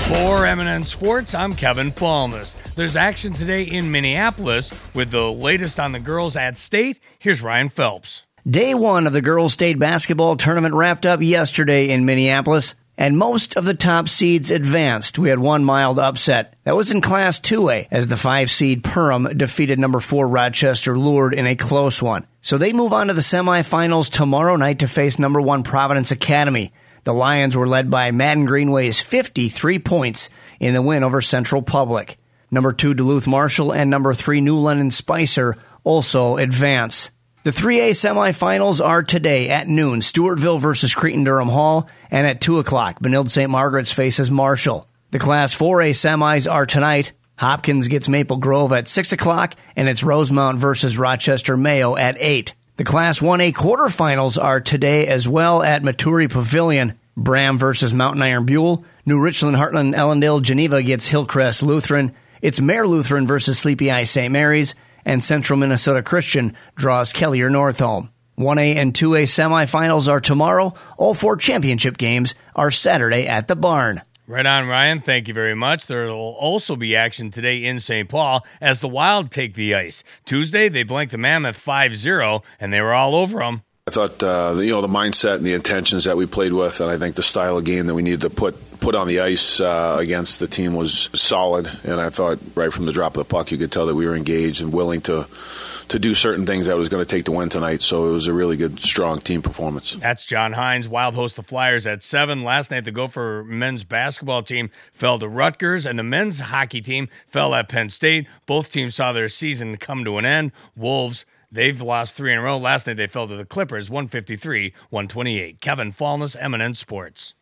For M&N Sports, I'm Kevin Falness. There's action today in Minneapolis with the latest on the girls at state. Here's Ryan Phelps. Day one of the girls' state basketball tournament wrapped up yesterday in Minneapolis, and most of the top seeds advanced. We had one mild upset. That was in Class 2A, as the 5-seed Perham defeated number 4 Rochester Lourdes in a close one. So they move on to the semifinals tomorrow night to face number 1 Providence Academy. The Lions were led by Madden Greenway's 53 points in the win over Central Public. Number 2 Duluth Marshall and number 3 New London Spicer also advance. The 3A semifinals are today at noon, Stewartville versus Cretin-Durham Hall, and at 2 o'clock, Benilde St. Margaret's faces Marshall. The Class 4A semis are tonight. Hopkins gets Maple Grove at 6 o'clock, and it's Rosemount versus Rochester Mayo at 8. The Class 1A quarterfinals are today as well at Maturi Pavilion. Bram versus Mountain Iron Buell. New Richland, Heartland, Ellendale, Geneva gets Hillcrest Lutheran. It's Mare Lutheran versus Sleepy Eye St. Mary's. And Central Minnesota Christian draws Kellier Northholm. 1A and 2A semifinals are tomorrow. All 4 championship games are Saturday at the Barn. Right on, Ryan. Thank you very much. There will also be action today in St. Paul as the Wild take the ice. Tuesday, they blanked the Mammoth 5-0, and they were all over them. I thought, the mindset and the intentions that we played with, and I think the style of game that we needed to put on the ice against the team was solid. And I thought right from the drop of the puck, you could tell that we were engaged and willing to do certain things that was going to take to win tonight. So it was a really good, strong team performance. That's John Hines. Wild host the Flyers at 7. Last night, the Gopher men's basketball team fell to Rutgers, and the men's hockey team fell at Penn State. Both teams saw their season come to an end. Wolves, they've lost 3 in a row. Last night, they fell to the Clippers, 153-128. Kevin Falness, M&N Sports.